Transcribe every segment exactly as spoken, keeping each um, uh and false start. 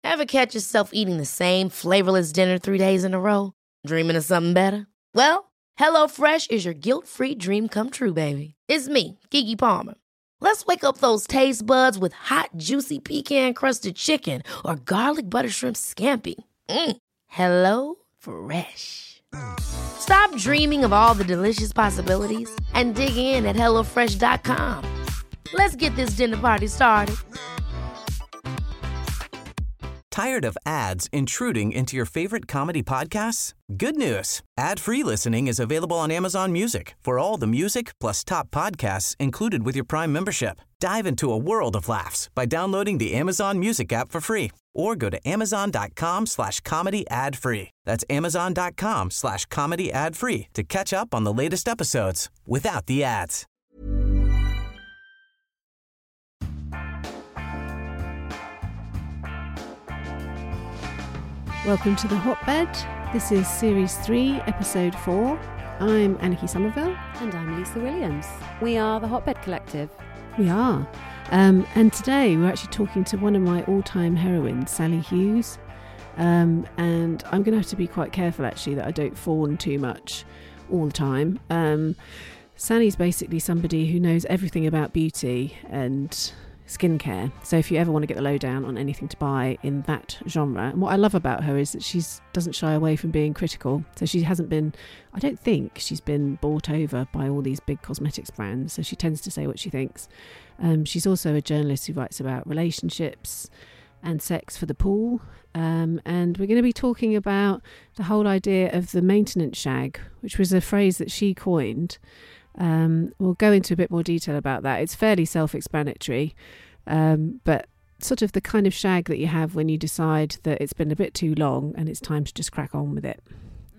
Ever catch yourself eating the same flavorless dinner three days in a row? Dreaming of something better? Well, HelloFresh is your guilt-free dream come true, baby. It's me, Keke Palmer. Let's wake up those taste buds with hot, juicy pecan-crusted chicken or garlic butter shrimp scampi. Mm. Hello Fresh. Stop dreaming of all the delicious possibilities and dig in at hello fresh dot com. Let's get this dinner party started. Tired of ads intruding into your favorite comedy podcasts? Good news. Ad-free listening is available on Amazon Music for all the music plus top podcasts included with your Prime membership. Dive into a world of laughs by downloading the Amazon Music app for free or go to amazon.com slash comedy ad free. That's amazon.com slash comedy ad free to catch up on the latest episodes without the ads. Welcome to The Hotbed. This is Series three, Episode four. I'm Anarchy Somerville. And I'm Lisa Williams. We are The Hotbed Collective. We are. Um, and today we're actually talking to one of my all-time heroines, Sally Hughes. Um, and I'm going to have to be quite careful, actually, that I don't fawn too much all the time. Um, Sally's basically somebody who knows everything about beauty and skincare. So if you ever want to get the lowdown on anything to buy in that genre, and what I love about her is that she doesn't shy away from being critical. So she hasn't been, I don't think she's been bought over by all these big cosmetics brands. So she tends to say what she thinks. Um, she's also a journalist who writes about relationships and sex for the pool. Um, and we're going to be talking about the whole idea of the maintenance shag, which was a phrase that she coined. Um, we'll go into a bit more detail about that. It's fairly self-explanatory, um, but sort of the kind of shag that you have when you decide that it's been a bit too long and it's time to just crack on with it.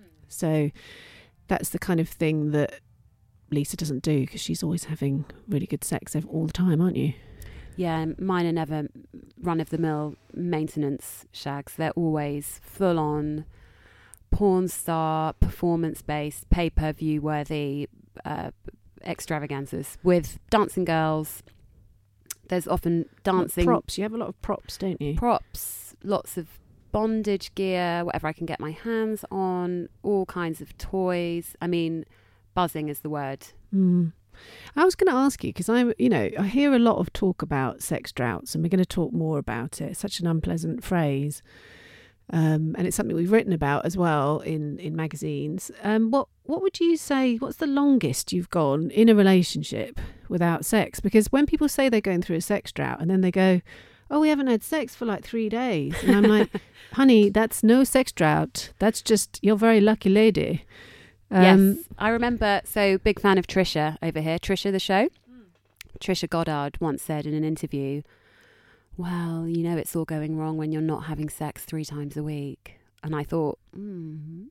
So that's the kind of thing that Lisa doesn't do, because she's always having really good sex all the time, aren't you? Yeah, mine are never run-of-the-mill maintenance shags. They're always full-on porn star, performance-based, pay-per-view worthy uh, extravaganzas with dancing girls. There's often dancing props. You have a lot of props, don't you? Props, lots of bondage gear, whatever I can get my hands on, all kinds of toys. I mean, buzzing is the word. Mm. I was going to ask you, because I, you know, I hear a lot of talk about sex droughts, and we're going to talk more about it. It's such an unpleasant phrase. Um, and it's something we've written about as well in, in magazines. Um, what what would you say, what's the longest you've gone in a relationship without sex? Because when people say they're going through a sex drought and then they go, oh, we haven't had sex for like three days. And I'm like, honey, that's no sex drought. That's just, you're a very lucky lady. Um, yes, I remember, so big fan of Trisha over here, Trisha the show. Mm. Trisha Goddard once said in an interview, well, you know, it's all going wrong when you're not having sex three times a week. And I thought, mm,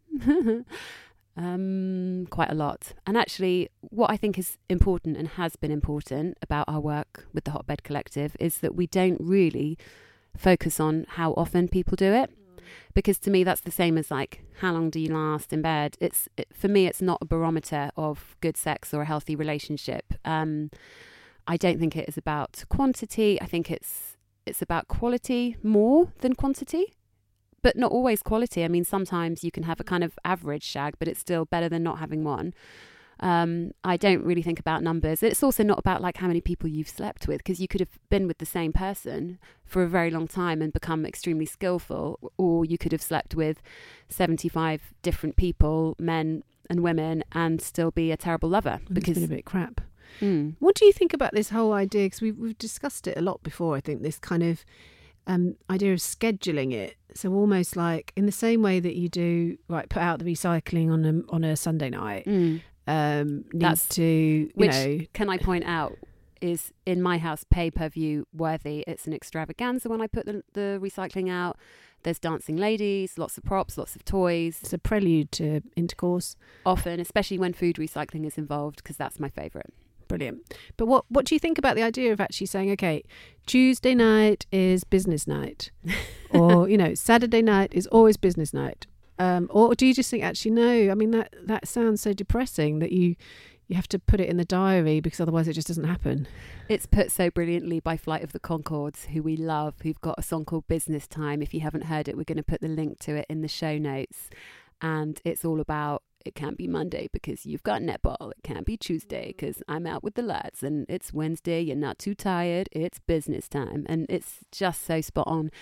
um, quite a lot. And actually, what I think is important and has been important about our work with the Hotbed Collective is that we don't really focus on how often people do it. Because to me, that's the same as like, how long do you last in bed? It's it, for me, it's not a barometer of good sex or a healthy relationship. Um, I don't think it is about quantity. I think it's It's about quality more than quantity, but not always quality. I mean, sometimes you can have a kind of average shag, but it's still better than not having one. Um, I don't really think about numbers. It's also not about like how many people you've slept with, because you could have been with the same person for a very long time and become extremely skillful, or you could have slept with seventy-five different people, men and women, and still be a terrible lover. And because it's been a bit crap. Mm. What do you think about this whole idea? Because we've, we've discussed it a lot before, I think, this kind of um, idea of scheduling it. So almost like in the same way that you do, right, put out the recycling on a, on a Sunday night, Mm. um, need That's, to, you which, know... can I point out, is in my house pay-per-view worthy. It's an extravaganza when I put the, the recycling out. There's dancing ladies, lots of props, lots of toys. It's a prelude to intercourse. Often, especially when food recycling is involved, because that's my favourite. Brilliant. But what, what do you think about the idea of actually saying, okay, Tuesday night is business night, or, you know, Saturday night is always business night? Um, or do you just think, actually, no, I mean, that, that sounds so depressing that you, you have to put it in the diary because otherwise it just doesn't happen. It's put so brilliantly by Flight of the Conchords, who we love, who've got a song called Business Time. If you haven't heard it, we're going to put the link to it in the show notes. And it's all about, it can't be Monday because you've got netball. It can't be Tuesday because I'm out with the lads. And it's Wednesday, you're not too tired. It's business time. And it's just so spot on.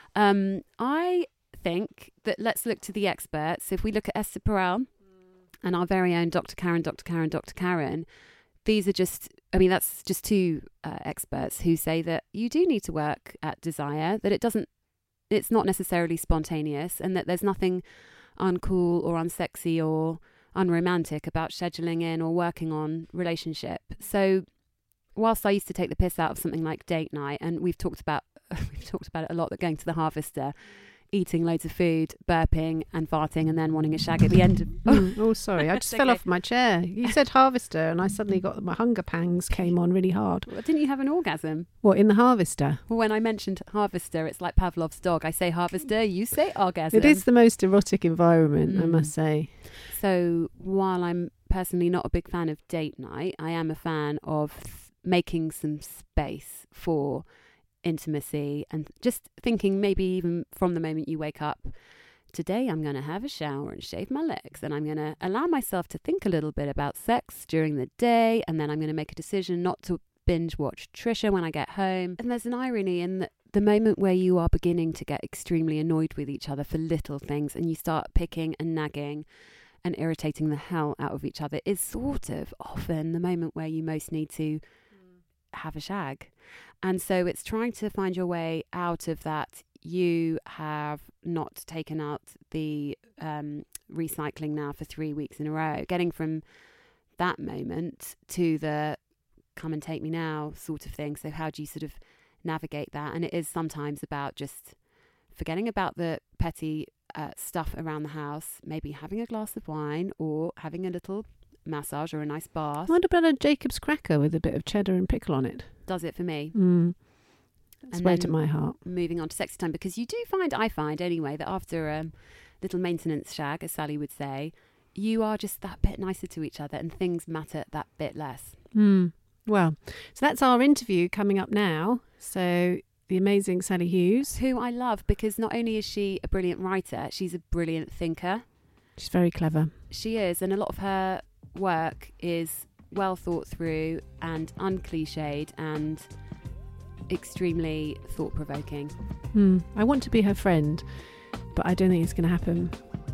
Um, I think that let's look to the experts. If we look at Esther Perel and our very own Doctor Karen, Doctor Karen, Doctor Karen, these are just, I mean, that's just two uh, experts who say that you do need to work at desire, that it doesn't, it's not necessarily spontaneous, and that there's nothing uncool or unsexy or unromantic about scheduling in or working on relationship. So whilst I used to take the piss out of something like date night, and we've talked about we've talked about it a lot, that going to the Harvester, eating loads of food, burping and farting, and then wanting a shag at the end of oh, oh sorry, I just okay. fell off my chair. You said Harvester and I suddenly got, my hunger pangs came on really hard. Well, didn't you have an orgasm? What, in the Harvester? Well, when I mentioned Harvester, it's like Pavlov's dog. I say Harvester, you say orgasm. It is the most erotic environment, mm. I must say. So while I'm personally not a big fan of date night, I am a fan of th- making some space for intimacy and just thinking, maybe even from the moment you wake up, today I'm going to have a shower and shave my legs, and I'm going to allow myself to think a little bit about sex during the day, and then I'm going to make a decision not to binge watch Trisha when I get home. And there's an irony in that the moment where you are beginning to get extremely annoyed with each other for little things, and you start picking and nagging and irritating the hell out of each other, is sort of often the moment where you most need to have a shag. And so it's trying to find your way out of that. You have not taken out the um, recycling now for three weeks in a row. Getting from that moment to the come and take me now sort of thing. So how do you sort of navigate that? And it is sometimes about just forgetting about the petty uh, stuff around the house, maybe having a glass of wine or having a little massage or a nice bath. What about a Jacob's cracker with a bit of cheddar and pickle on it? Does it for me. Mm. It's And way then to my heart. Moving on to sexy time, because you do find, I find anyway, that after a little maintenance shag, as Sally would say, you are just that bit nicer to each other and things matter that bit less. Mm. Well, so that's our interview coming up now. So the amazing Sally Hughes. Who I love, because not only is she a brilliant writer, she's a brilliant thinker. She's very clever. She is, and a lot of her work is well thought through and uncliched and extremely thought-provoking. Hmm. I want to be her friend, but I don't think it's going to happen.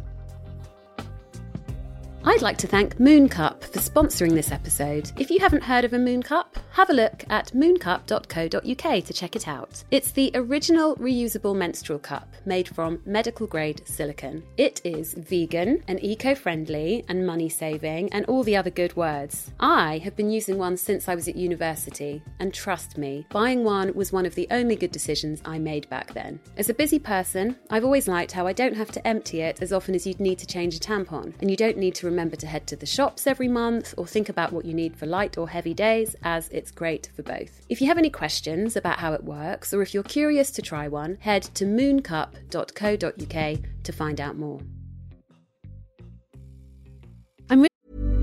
I'd like to thank Mooncup for sponsoring this episode. If you haven't heard of a Mooncup, have a look at mooncup dot co dot uk to check it out. It's the original reusable menstrual cup made from medical grade silicone. It is vegan and eco-friendly and money-saving and all the other good words. I have been using one since I was at university, and trust me, buying one was one of the only good decisions I made back then. As a busy person, I've always liked how I don't have to empty it as often as you'd need to change a tampon, and you don't need to remember to head to the shops every month or think about what you need for light or heavy days, as it's great for both. If you have any questions about how it works, or if you're curious to try one, head to mooncup dot co dot uk to find out more. I'm re-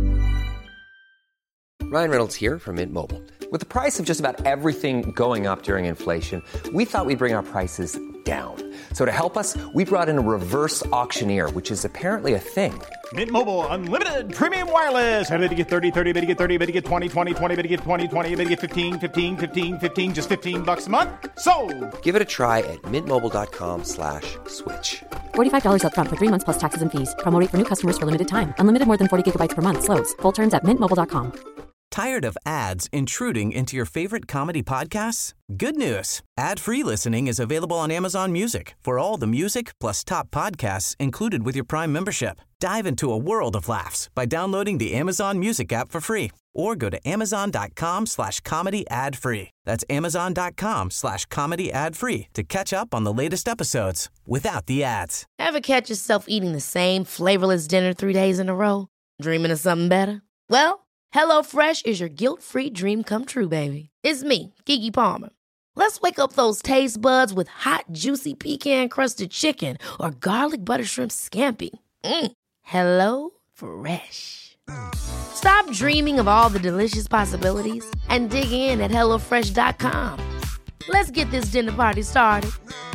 Ryan Reynolds here from Mint Mobile. With the price of just about everything going up during inflation, we thought we'd bring our prices down. So to help us, we brought in a reverse auctioneer, which is apparently a thing. Mint Mobile Unlimited Premium Wireless. How to get thirty, thirty, bit to get thirty, bit to get twenty, twenty, twenty, bit to get twenty, twenty, bit to get fifteen, fifteen, fifteen, fifteen, just fifteen bucks a month? Sold! Give it a try at mintmobile.com slash switch. forty-five dollars up front for three months plus taxes and fees. Promo rate for new customers for limited time. Unlimited more than forty gigabytes per month. Slows full terms at mint mobile dot com. Tired of ads intruding into your favorite comedy podcasts? Good news. Ad-free listening is available on Amazon Music for all the music plus top podcasts included with your Prime membership. Dive into a world of laughs by downloading the Amazon Music app for free or go to amazon.com slash comedy ad free. That's amazon.com slash comedy ad free to catch up on the latest episodes without the ads. Ever catch yourself eating the same flavorless dinner three days in a row? Dreaming of something better? Well, HelloFresh is your guilt-free dream come true, baby. It's me, Keke Palmer. Let's wake up those taste buds with hot, juicy pecan-crusted chicken or garlic butter shrimp scampi. Mm. Hello Fresh. Stop dreaming of all the delicious possibilities and dig in at hello fresh dot com. Let's get this dinner party started.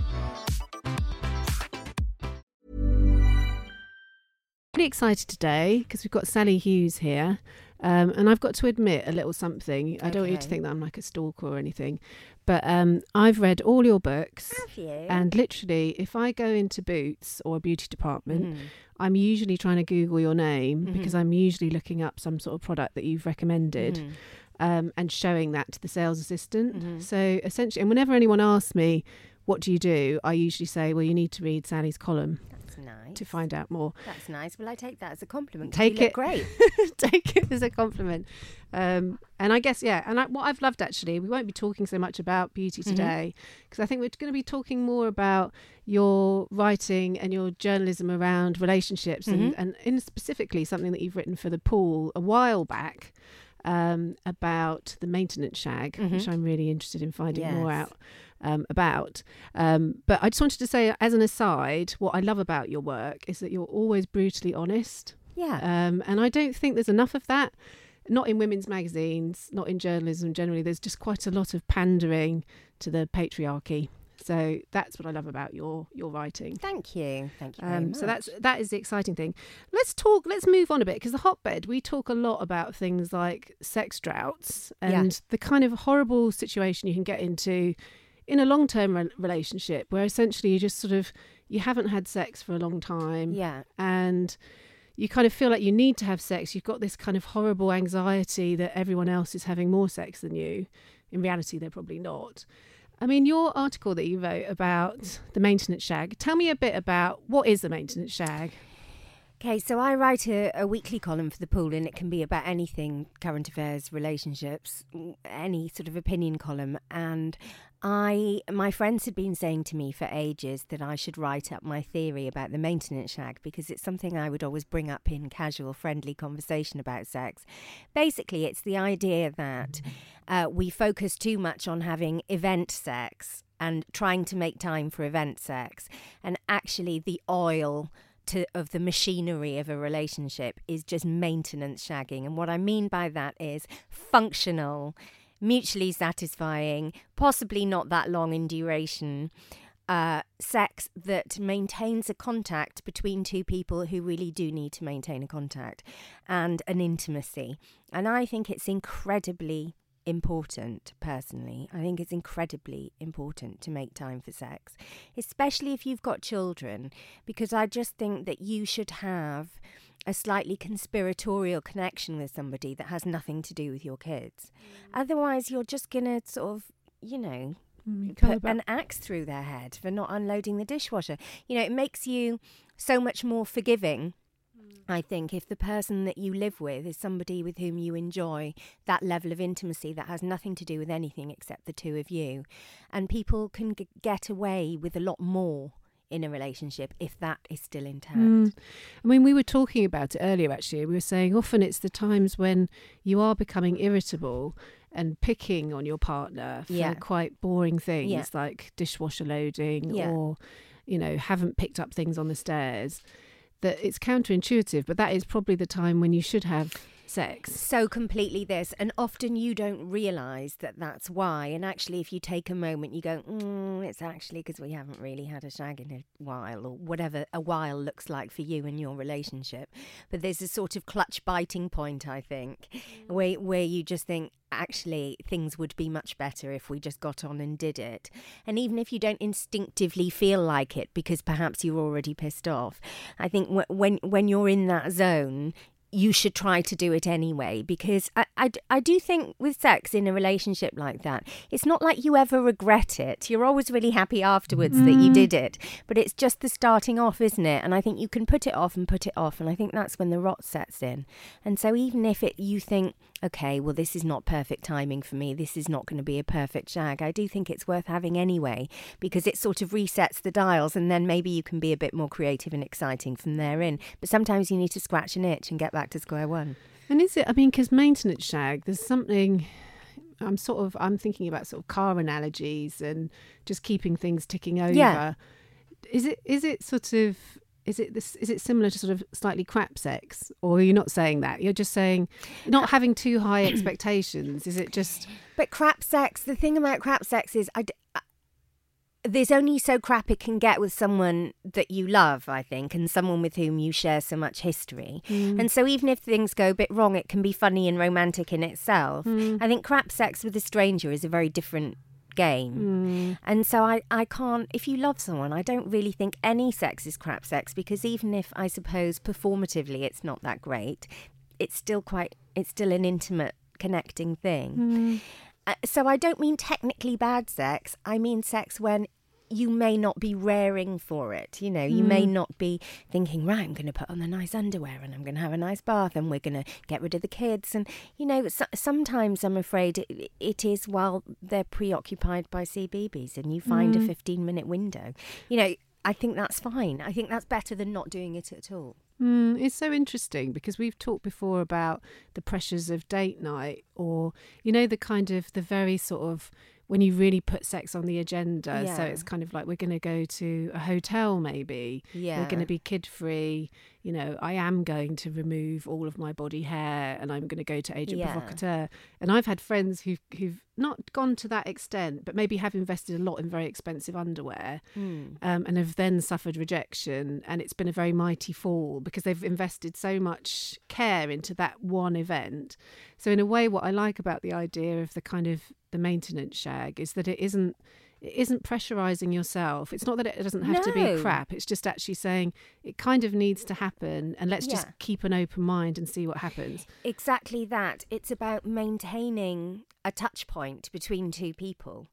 Really excited today because we've got Sally Hughes here. Um, and I've got to admit a little something. I don't want you to think that I'm like a stalker or anything. But um, I've read all your books. Have you? And literally, if I go into Boots or a beauty department, Mm. I'm usually trying to Google your name Mhm. because I'm usually looking up some sort of product that you've recommended. Mhm. Um, and showing that to the sales assistant. Mhm. So essentially, and whenever anyone asks me, what do you do? I usually say, well, you need to read Sally's column That's nice. to find out more. That's nice. Well, I take that as a compliment. 'cause Take you look it. great. Take it as a compliment. Um, and I guess, yeah, and I, what I've loved actually, we won't be talking so much about beauty Mhm. today because I think we're going to be talking more about your writing and your journalism around relationships Mhm. and, and in specifically something that you've written for The Pool a while back um, about the maintenance shag, Mhm. which I'm really interested in finding more Yes. out um, about. Um, but I just wanted to say, as an aside, what I love about your work is that you're always brutally honest. Yeah. Um, and I don't think there's enough of that, not in women's magazines, not in journalism generally. There's just quite a lot of pandering to the patriarchy. So that's what I love about your your writing. Thank you. Thank you very Um, much. so that's that is the exciting thing. Let's talk. Let's move on a bit because the hotbed. We talk a lot about things like sex droughts and Yeah. the kind of horrible situation you can get into in a long-term re- relationship where essentially you just sort of you haven't had sex for a long time. Yeah. And you kind of feel like you need to have sex. You've got this kind of horrible anxiety that everyone else is having more sex than you. In reality, they're probably not. I mean, your article that you wrote about the maintenance shag, tell me a bit about what is the maintenance shag? Okay, so I write a, a weekly column for The Pool, and it can be about anything, current affairs, relationships, any sort of opinion column. And I, my friends had been saying to me for ages that I should write up my theory about the maintenance shag because it's something I would always bring up in casual, friendly conversation about sex. Basically, it's the idea that uh, we focus too much on having event sex and trying to make time for event sex, and actually the oil To, of the machinery of a relationship is just maintenance shagging. And what I mean by that is functional, mutually satisfying, possibly not that long in duration, uh, sex that maintains a contact between two people who really do need to maintain a contact and an intimacy. And I think it's incredibly important, personally. I think it's incredibly important to make time for sex, especially if you've got children, because I just think that you should have a slightly conspiratorial connection with somebody that has nothing to do with your kids. Mm. Otherwise, you're just going to sort of, you know, Mm, put about- an axe through their head for not unloading the dishwasher. You know, it makes you so much more forgiving, I think, if the person that you live with is somebody with whom you enjoy that level of intimacy that has nothing to do with anything except the two of you. And people can g- get away with a lot more in a relationship if that is still intact. Mm. I mean, we were talking about it earlier, actually. We were saying often it's the times when you are becoming irritable and picking on your partner for Yeah. quite boring things Yeah. like dishwasher loading Yeah. or, you know, haven't picked up things on the stairs. That it's counterintuitive, but that is probably the time when you should have sex. So completely this, and often you don't realise that that's why. And actually, if you take a moment, you go, mm, it's actually because we haven't really had a shag in a while, or whatever a while looks like for you in your relationship. But there's a sort of clutch biting point, I think, mm. where where you just think, actually, things would be much better if we just got on and did it. And even if you don't instinctively feel like it, because perhaps you're already pissed off, I think w- when when you're in that zone, you should try to do it anyway, because I, I, I do think with sex in a relationship like that, it's not like you ever regret it. You're always really happy afterwards mm. that you did it, but it's just the starting off, isn't it? And I think you can put it off and put it off, and I think that's when the rot sets in. And so even if it you think, okay, well, this is not perfect timing for me, this is not going to be a perfect shag, I do think it's worth having anyway, because it sort of resets the dials, and then maybe you can be a bit more creative and exciting from there in. But sometimes you need to scratch an itch and get back to square one. And is it, I mean, because maintenance shag, there's something, I'm sort of, I'm thinking about sort of car analogies and just keeping things ticking over. Yeah. Is it, is it sort of, is it this? Is it similar to sort of slightly crap sex, or are you not saying that? You're just saying not having too high expectations. Is it just? But crap sex. The thing about crap sex is, I. D- There's only so crap it can get with someone that you love, I think, and someone with whom you share so much history. Mm. And so even if things go a bit wrong, it can be funny and romantic in itself. Mm. I think crap sex with a stranger is a very different game. Mm. And so I, I can't, if you love someone, I don't really think any sex is crap sex, because even if, I suppose, performatively it's not that great, it's still quite, it's still an intimate, connecting thing. Mm. Uh, so I don't mean technically bad sex. I mean sex when you may not be raring for it. You know, you mm. may not be thinking, right, I'm going to put on the nice underwear and I'm going to have a nice bath and we're going to get rid of the kids. And, you know, so, sometimes I'm afraid it, it is while they're preoccupied by C B B S and you find mm. a fifteen minute window. You know, I think that's fine. I think that's better than not doing it at all. Mm, it's so interesting because we've talked before about the pressures of date night, or, you know, the kind of the very sort of when you really put sex on the agenda. Yeah. So it's kind of like, we're going to go to a hotel maybe. Yeah. We're going to be kid free. You know, I am going to remove all of my body hair and I'm going to go to Agent yeah. Provocateur. And I've had friends who've, who've not gone to that extent, but maybe have invested a lot in very expensive underwear mm. um, and have then suffered rejection. And it's been a very mighty fall because they've invested so much care into that one event. So in a way, what I like about the idea of the kind of the maintenance shag is that it isn't it isn't pressurizing yourself. It's not that it doesn't have no. to be crap. It's just actually saying it kind of needs to happen and let's yeah. just keep an open mind and see what happens. Exactly that. It's about maintaining a touch point between two people.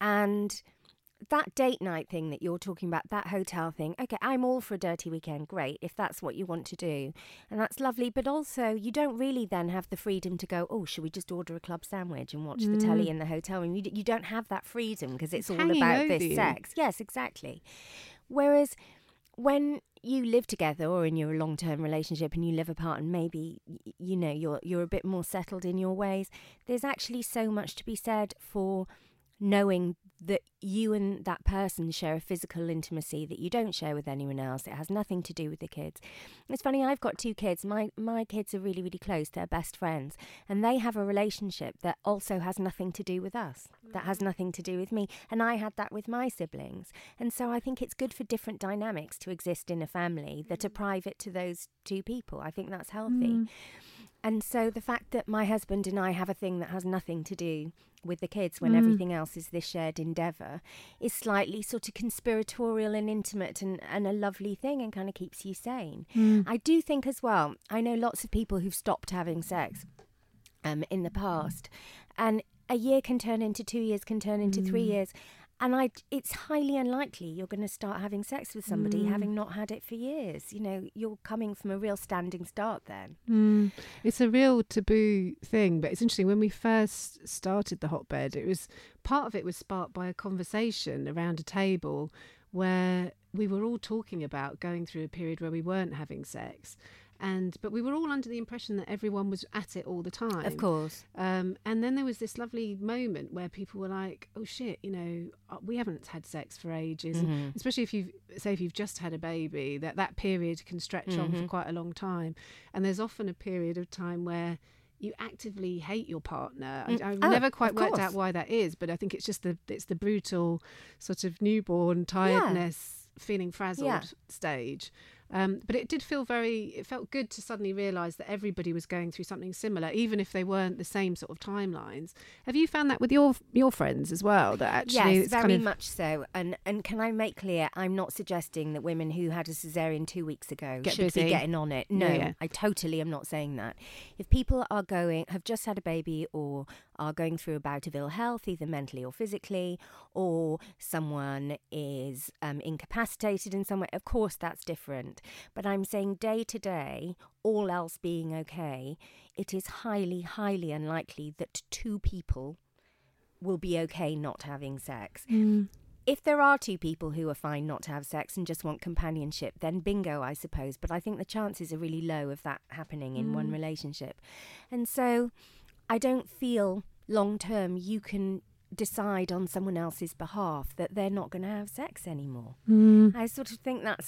And that date night thing that you're talking about, that hotel thing, okay, I'm all for a dirty weekend, great, if that's what you want to do. And that's lovely, but also you don't really then have the freedom to go, oh, should we just order a club sandwich and watch mm. the telly in the hotel room? You, d- you don't have that freedom because it's, it's all about this you. sex. Yes, exactly. Whereas when you live together or in your long-term relationship and you live apart and maybe, you know, you're you're a bit more settled in your ways, there's actually so much to be said for knowing that you and that person share a physical intimacy that you don't share with anyone else. It has nothing to do with the kids. It's funny, I've got two kids. My my kids are really, really close. They're best friends. And they have a relationship that also has nothing to do with us, that has nothing to do with me. And I had that with my siblings. And so I think it's good for different dynamics to exist in a family that are private to those two people. I think that's healthy. Mm. And so the fact that my husband and I have a thing that has nothing to do with the kids when mm. everything else is this shared endeavour is slightly sort of conspiratorial and intimate and, and a lovely thing and kind of keeps you sane. Mm. I do think as well, I know lots of people who've stopped having sex um, in the past, and a year can turn into two years, can turn into mm. three years. And I, it's highly unlikely you're going to start having sex with somebody mm. having not had it for years. You know, you're coming from a real standing start then. Mm. It's a real taboo thing, but it's interesting. When we first started the Hotbed, it was part of it was sparked by a conversation around a table where we were all talking about going through a period where we weren't having sex. And but we were all under the impression that everyone was at it all the time. Of course. Um, and then there was this lovely moment where people were like, oh, shit, you know, we haven't had sex for ages. Mm-hmm. And especially if you've, say, if you've just had a baby, that, that period can stretch mm-hmm. on for quite a long time. And there's often a period of time where you actively hate your partner. Mm. I, I've oh, never quite worked out why that is, but I think it's just the it's the brutal sort of newborn tiredness, yeah. feeling frazzled yeah. stage. Um, but it did feel very, it felt good to suddenly realise that everybody was going through something similar, even if they weren't the same sort of timelines. Have you found that with your your friends as well? That actually, yes, it's very kind of... much so. And and can I make clear, I'm not suggesting that women who had a cesarean two weeks ago Get should busy. be getting on it. No, yeah, yeah. I totally am not saying that. If people are going, have just had a baby or are going through a bout of ill health, either mentally or physically, or someone is um, incapacitated in some way, of course that's different. But I'm saying day to day, all else being okay, it is highly, highly unlikely that two people will be okay not having sex. Mm. If there are two people who are fine not to have sex and just want companionship, then bingo, I suppose. But I think the chances are really low of that happening in mm. one relationship. And so I don't feel long term you can decide on someone else's behalf that they're not going to have sex anymore. Mm. I sort of think that's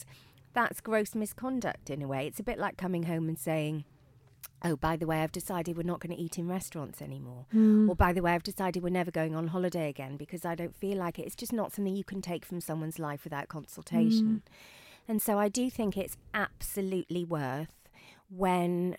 that's gross misconduct in a way. It's a bit like coming home and saying, oh, by the way, I've decided we're not going to eat in restaurants anymore. Mm. Or by the way, I've decided we're never going on holiday again because I don't feel like it. It's just not something you can take from someone's life without consultation. Mm. And so I do think it's absolutely worth, when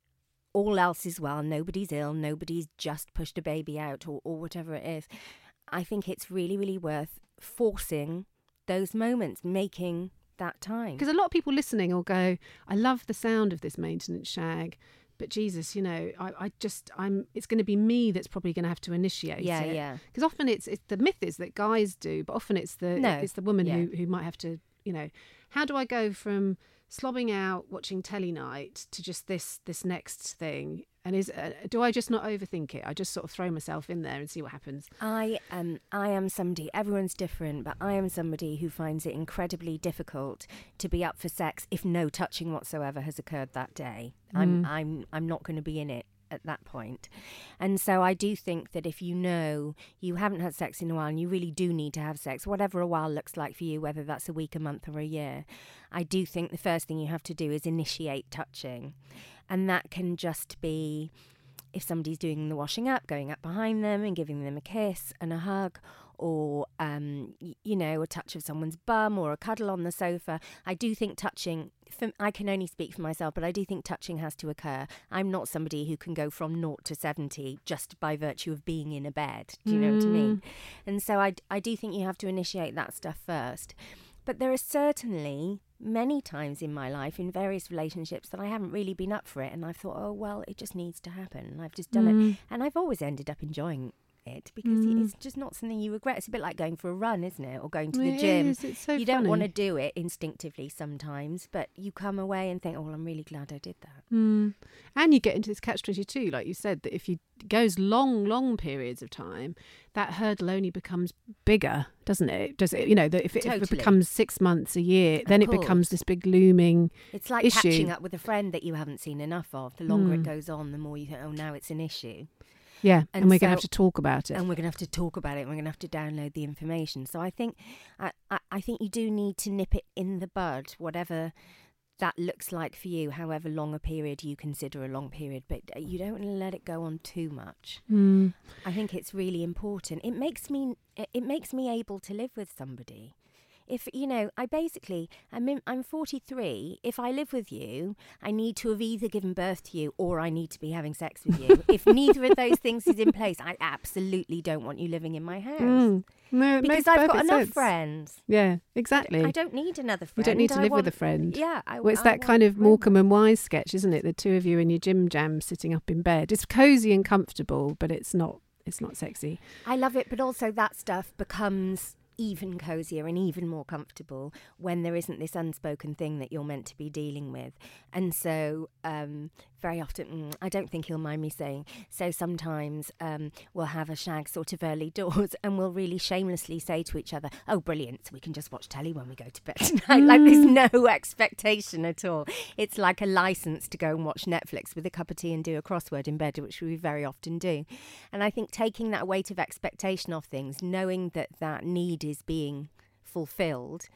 all else is well, nobody's ill, nobody's just pushed a baby out or, or whatever it is, I think it's really, really worth forcing those moments, making that time. Because a lot of people listening will go, I love the sound of this maintenance shag, but Jesus, you know, I, I just, I'm, it's going to be me that's probably going to have to initiate yeah, it. Yeah, yeah. Because often it's, it's, the myth is that guys do, but often it's the, no. it's the woman yeah. who, who might have to, you know, how do I go from slobbing out watching telly night to just this this next thing? And is uh, do I just not overthink it? I just sort of throw myself in there and see what happens. I um I am somebody, everyone's different, but I am somebody who finds it incredibly difficult to be up for sex if no touching whatsoever has occurred that day. Mm. I'm I'm I'm not going to be in it at that point. And so I do think that if you know you haven't had sex in a while and you really do need to have sex, whatever a while looks like for you, whether that's a week, a month or a year, I do think the first thing you have to do is initiate touching. And that can just be if somebody's doing the washing up, going up behind them and giving them a kiss and a hug, or, um, y- you know, a touch of someone's bum or a cuddle on the sofa. I do think touching, for, I can only speak for myself, but I do think touching has to occur. I'm not somebody who can go from naught to seventy just by virtue of being in a bed. Do you mm. know what I mean? And so I, I do think you have to initiate that stuff first. But there are certainly many times in my life, in various relationships, that I haven't really been up for it. And I've thought, oh, well, it just needs to happen. And I've just done mm. it. And I've always ended up enjoying it because mm. it's just not something you regret. It's a bit like going for a run, isn't it? Or going to the it gym. Is. It's so you funny. Don't want to do it instinctively sometimes, but you come away and think, oh, well, I'm really glad I did that. Mm. And you get into this catch twenty-two, like you said, that if you it goes long, long periods of time, that hurdle only becomes bigger, doesn't it? Does it? You know, that if it, totally. if it becomes six months, a year, Of then course. It becomes this big looming It's like issue. catching up with a friend that you haven't seen enough of. The longer Mm. it goes on, the more you think, oh, now it's an issue. Yeah, and, And we're going so- to have to talk about it. And we're going to have to talk about it. And we're going to have to download the information. So I think, I, I, I think you do need to nip it in the bud, whatever that looks like for you, however long a period you consider a long period. But you don't want to let it go on too much. Mm. I think it's really important. It makes me, it makes me able to live with somebody. If, you know, I basically, I'm in, I'm forty-three. If I live with you, I need to have either given birth to you or I need to be having sex with you. If neither of those things is in place, I absolutely don't want you living in my house. Mm. No, it because makes I've got perfect enough sense. friends. Yeah, exactly. I don't need another friend. You don't need to I live want, with a friend. Yeah. I, Well, it's I that want kind of romance. Morecambe and Wise sketch, isn't it? The two of you in your gym jam sitting up in bed. It's cosy and comfortable, but it's not. It's not sexy. I love it, but also that stuff becomes even cozier and even more comfortable when there isn't this unspoken thing that you're meant to be dealing with. And so um, very often, mm, I don't think he'll mind me saying, so sometimes um, we'll have a shag sort of early doors and we'll really shamelessly say to each other, oh, brilliant, so we can just watch telly when we go to bed tonight. Like there's no expectation at all. It's like a license to go and watch Netflix with a cup of tea and do a crossword in bed, which we very often do. And I think taking that weight of expectation off things, knowing that that need is being fulfilled,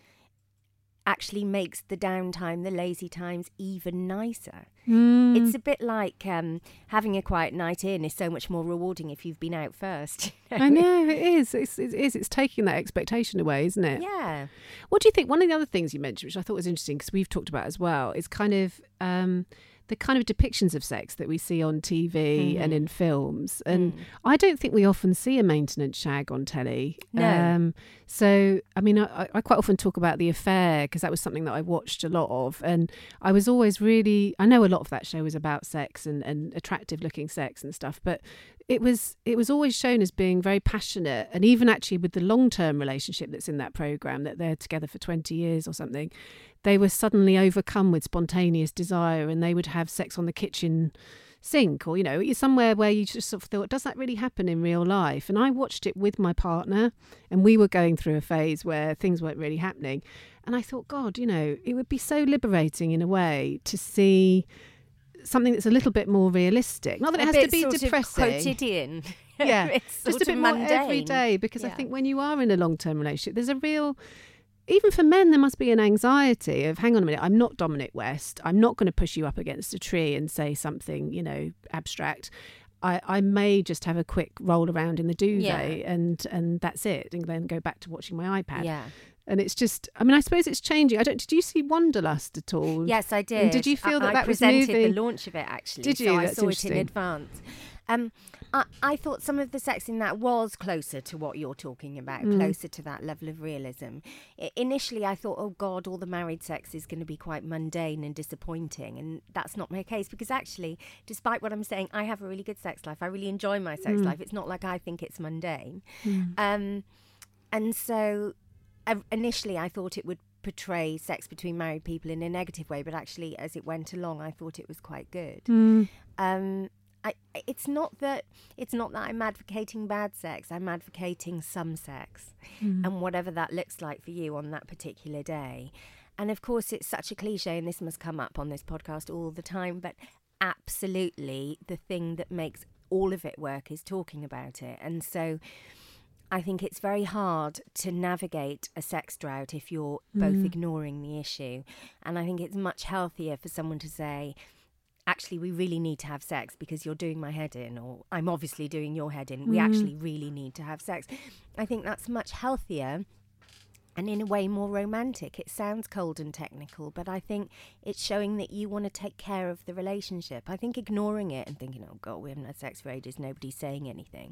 actually makes the downtime, the lazy times, even nicer. Mm. It's a bit like um, having a quiet night in is so much more rewarding if you've been out first. I know, it is. It's, it is. It's taking that expectation away, isn't it? Yeah. What do you think? One of the other things you mentioned, which I thought was interesting, because we've talked about as well, is kind of um, the kind of depictions of sex that we see on T V Mm. and in films. And Mm. I don't think we often see a maintenance shag on telly. No. Um, so, I mean, I, I quite often talk about The Affair, because that was something that I watched a lot of. And I was always really, I know a lot of that show was about sex and, and attractive looking sex and stuff, but it was it was always shown as being very passionate. And even actually with the long-term relationship that's in that programme, that they're together for twenty years or something, they were suddenly overcome with spontaneous desire and they would have sex on the kitchen sink, or, you know, somewhere where you just sort of thought, does that really happen in real life? And I watched it with my partner and we were going through a phase where things weren't really happening. And I thought, God, you know, it would be so liberating in a way to see something that's a little bit more realistic. Not that it A has bit to be sort of depressing. quotidian. Yeah, It's just sort a bit of more mundane. every day, because I Yeah. think when you are in a long-term relationship, there's a real, even for men, there must be an anxiety of, hang on a minute, I'm not Dominic West. I'm not going to push you up against a tree and say something, you know, abstract. I, I may just have a quick roll around in the duvet Yeah. and and that's it, and then go back to watching my iPad. Yeah. And it's just, I mean, I suppose it's changing. I don't. Did you see Wanderlust at all? Yes, I did. And did you feel I, that I that was presented moving? the launch of it, actually. Did you? So I That's saw it in interesting. advance. Um, I, I thought some of the sex in that was closer to what you're talking about, Mm. closer to that level of realism. I, initially, I thought, oh God, all the married sex is going to be quite mundane and disappointing, and that's not my case, because actually, despite what I'm saying, I have a really good sex life. I really enjoy my sex Mm. life. It's not like I think it's mundane. Mm. Um, and so uh, initially, I thought it would portray sex between married people in a negative way, but actually, as it went along, I thought it was quite good. Mm. Um, I, it's not that it's not that I'm advocating bad sex. I'm advocating some sex, Mm. and whatever that looks like for you on that particular day. And of course, it's such a cliche, and this must come up on this podcast all the time. But absolutely, the thing that makes all of it work is talking about it. And so, I think it's very hard to navigate a sex drought if you're both Mm. ignoring the issue. And I think it's much healthier for someone to say, actually, we really need to have sex because you're doing my head in, or I'm obviously doing your head in. We Mm. actually really need to have sex. I think that's much healthier and in a way more romantic. It sounds cold and technical, but I think it's showing that you want to take care of the relationship. I think ignoring it and thinking, oh God, we haven't had sex for ages, nobody's saying anything,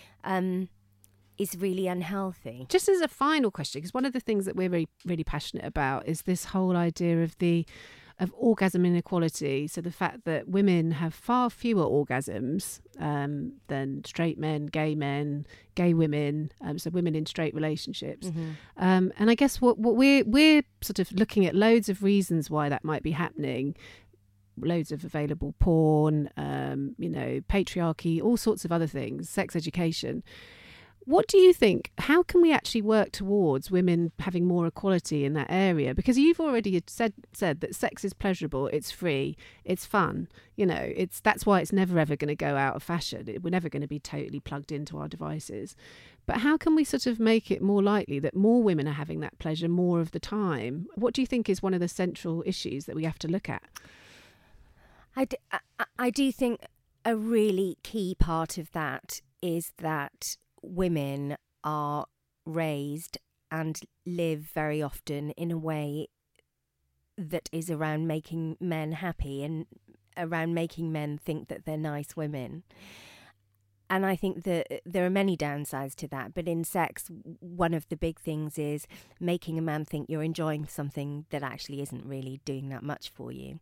um, is really unhealthy. Just as a final question, because one of the things that we're really, really passionate about is this whole idea of the of orgasm inequality. So the fact that women have far fewer orgasms um, than straight men, gay men, gay women, um, so women in straight relationships. Mm-hmm. Um, and I guess what, what we're we're sort of looking at loads of reasons why that might be happening. Loads of available porn, um, you know, patriarchy, all sorts of other things, sex education. What do you think? How can we actually work towards women having more equality in that area? Because you've already said said that sex is pleasurable, it's free, it's fun. You know, it's that's why it's never ever going to go out of fashion. It, we're never going to be totally plugged into our devices. But how can we sort of make it more likely that more women are having that pleasure more of the time? What do you think is one of the central issues that we have to look at? I, d- I, I do think a really key part of that is that women are raised and live very often in a way that is around making men happy and around making men think that they're nice women. And I think that there are many downsides to that. But in sex, one of the big things is making a man think you're enjoying something that actually isn't really doing that much for you.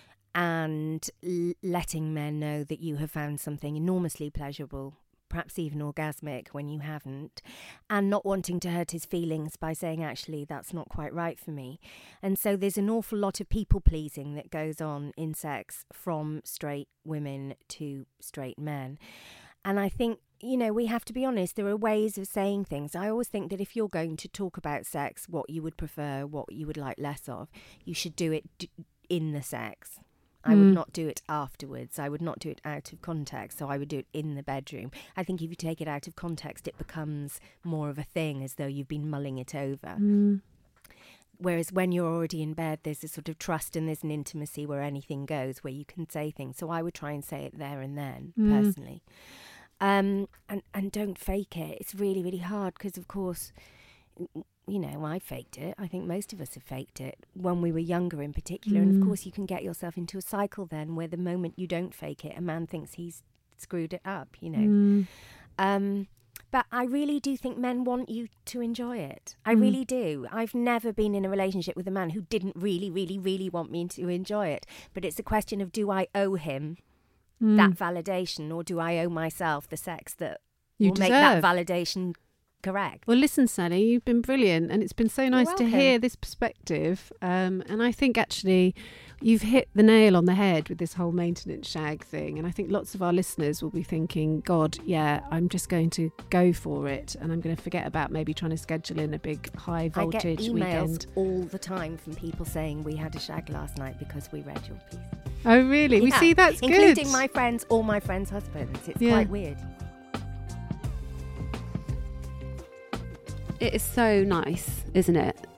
And l- letting men know that you have found something enormously pleasurable, perhaps even orgasmic when you haven't, and not wanting to hurt his feelings by saying, actually, that's not quite right for me. And so there's an awful lot of people-pleasing that goes on in sex from straight women to straight men. And I think, you know, we have to be honest, there are ways of saying things. I always think that if you're going to talk about sex, what you would prefer, what you would like less of, you should do it d- in the sex. I would Mm. not do it afterwards. I would not do it out of context. So I would do it in the bedroom. I think if you take it out of context, it becomes more of a thing, as though you've been mulling it over. Mm. Whereas when you're already in bed, there's a sort of trust and there's an intimacy where anything goes, where you can say things. So I would try and say it there and then, Mm. personally. Um, and, and don't fake it. It's really, really hard because, of course, you know, I faked it. I think most of us have faked it when we were younger in particular. Mm. And of course, you can get yourself into a cycle then where the moment you don't fake it, a man thinks he's screwed it up, you know. Mm. Um, but I really do think men want you to enjoy it. I Mm. really do. I've never been in a relationship with a man who didn't really, really, really want me to enjoy it. But it's a question of, do I owe him Mm. that validation, or do I owe myself the sex that You will make that deserve. validation correct? Well, listen, Sally, you've been brilliant, and it's been so nice to welcome. hear this perspective. Um, and I think actually you've hit the nail on the head with this whole maintenance shag thing. And I think lots of our listeners will be thinking, God, yeah, I'm just going to go for it, and I'm going to forget about maybe trying to schedule in a big high voltage I get emails weekend. all the time from people saying we had a shag last night because we read your piece. Oh, really? We Yeah, see that's including good. my friends or my friends' husbands. It's Yeah. quite weird. It is so nice, isn't it,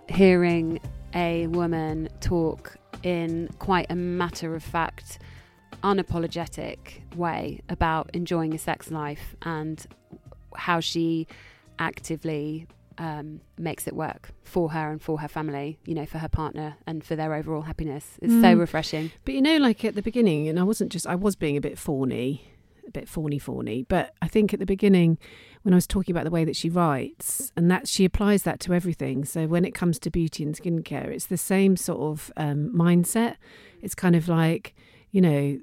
hearing a woman talk in quite a matter-of-fact, unapologetic way about enjoying a sex life and how she actively um, makes it work for her and for her family, you know, for her partner and for their overall happiness. It's mm. so refreshing. But you know, like at the beginning, and I wasn't just, I was being a bit fawny, a bit fawny fawny, but I think at the beginning when I was talking about the way that she writes, and that she applies that to everything. So when it comes to beauty and skincare, it's the same sort of um, mindset. It's kind of like, you know,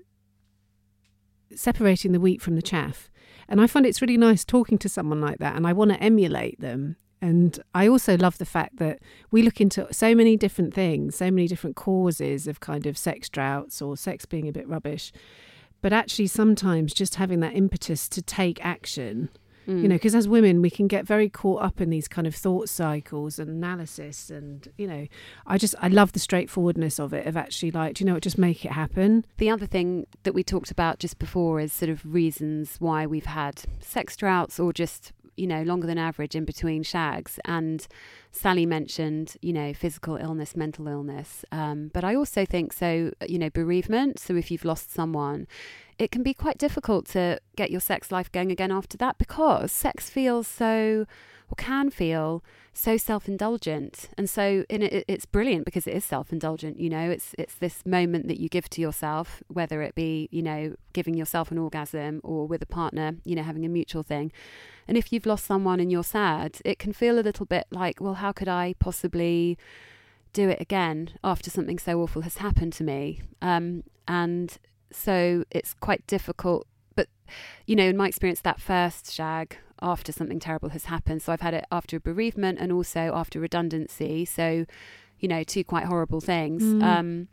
separating the wheat from the chaff. And I find it's really nice talking to someone like that, and I want to emulate them. And I also love the fact that we look into so many different things, so many different causes of kind of sex droughts or sex being a bit rubbish. But actually sometimes just having that impetus to take action, mm. you know, because as women, we can get very caught up in these kind of thought cycles and analysis. And, you know, I just, I love the straightforwardness of it, of actually like, do you know what, just make it happen. The other thing that we talked about just before is sort of reasons why we've had sex droughts or just, you know, longer than average in between shags. And Sally mentioned, you know, physical illness, mental illness. Um, but I also think so, you know, bereavement. So if you've lost someone, it can be quite difficult to get your sex life going again after that, because sex feels so, or can feel so self-indulgent. And so in it, it's brilliant because it is self-indulgent, you know, it's it's this moment that you give to yourself, whether it be, you know, giving yourself an orgasm or with a partner, you know, having a mutual thing. And if you've lost someone and you're sad, it can feel a little bit like, well, how could I possibly do it again after something so awful has happened to me? Um, and so it's quite difficult. But, you know, in my experience, that first shag after something terrible has happened. So I've had it after a bereavement and also after redundancy. So, you know, two quite horrible things. Mm. Um,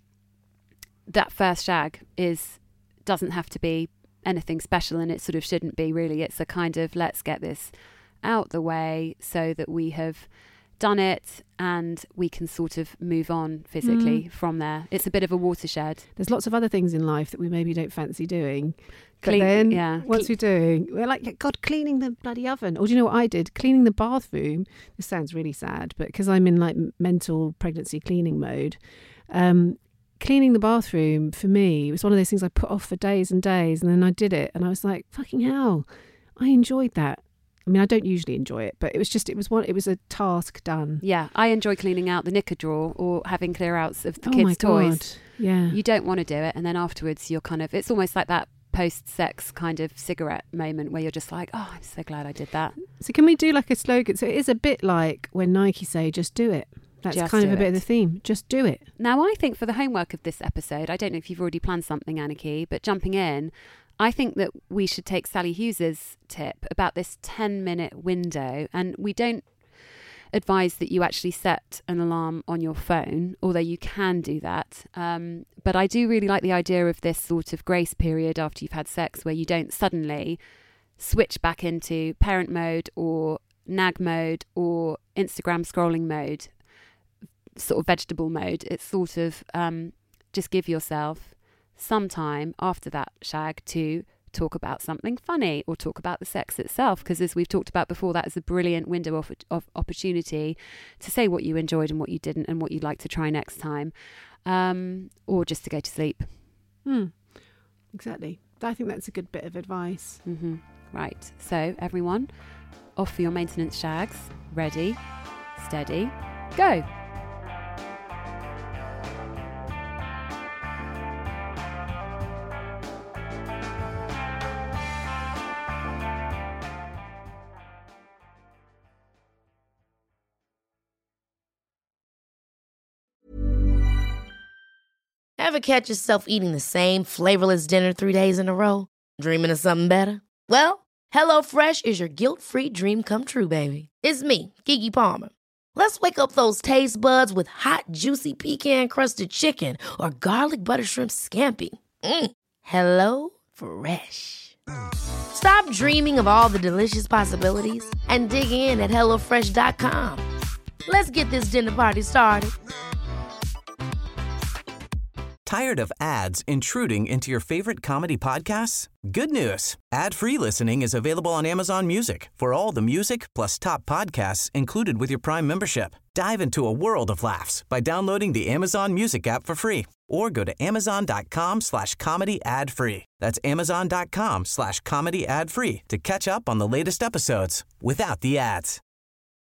that first shag is doesn't have to be anything special, and it sort of shouldn't be really. It's a kind of, let's get this out the way so that we have done it and we can sort of move on physically mm. from there. It's a bit of a watershed. There's lots of other things in life that we maybe don't fancy doing. But Clean, then yeah. once Cle- we're doing, we're like, God, cleaning the bloody oven. Or do you know what I did? Cleaning the bathroom. This sounds really sad, but because I'm in like mental pregnancy cleaning mode, um, cleaning the bathroom for me was one of those things I put off for days and days, and then I did it and I was like, fucking hell, I enjoyed that. I mean, I don't usually enjoy it, but it was just, it was one, it was a task done. Yeah, I enjoy cleaning out the knicker drawer or having clear outs of the oh kids' my toys. God. Yeah. You don't want to do it, and then afterwards you're kind of, it's almost like that post-sex kind of cigarette moment where you're just like, oh, I'm so glad I did that. So can we do like a slogan? So it is a bit like when Nike say, just do it. That's Just kind of a it. bit of the theme. Just do it. Now, I think for the homework of this episode, I don't know if you've already planned something, Anarchy, but jumping in, I think that we should take Sally Hughes's tip about this ten minute window. And we don't advise that you actually set an alarm on your phone, although you can do that. Um, but I do really like the idea of this sort of grace period after you've had sex where you don't suddenly switch back into parent mode or nag mode or Instagram scrolling mode, sort of vegetable mode. It's sort of um, just give yourself some time after that shag to talk about something funny or talk about the sex itself, because as we've talked about before, that is a brilliant window of, of opportunity to say what you enjoyed and what you didn't and what you'd like to try next time, um, or just to go to sleep. Hmm. Exactly. I think that's a good bit of advice. Mm-hmm. Right. So everyone, off for your maintenance shags. Ready, steady, go. Ever catch yourself eating the same flavorless dinner three days in a row? Dreaming of something better? Well, HelloFresh is your guilt-free dream come true, baby. It's me, Keke Palmer. Let's wake up those taste buds with hot, juicy pecan-crusted chicken or garlic butter shrimp scampi. Mm. Hello Fresh. Stop dreaming of all the delicious possibilities and dig in at hello fresh dot com. Let's get this dinner party started. Tired of ads intruding into your favorite comedy podcasts? Good news. Ad-free listening is available on Amazon Music for all the music plus top podcasts included with your Prime membership. Dive into a world of laughs by downloading the Amazon Music app for free or go to amazon.com slash comedy ad free. That's amazon.com slash comedy ad free to catch up on the latest episodes without the ads.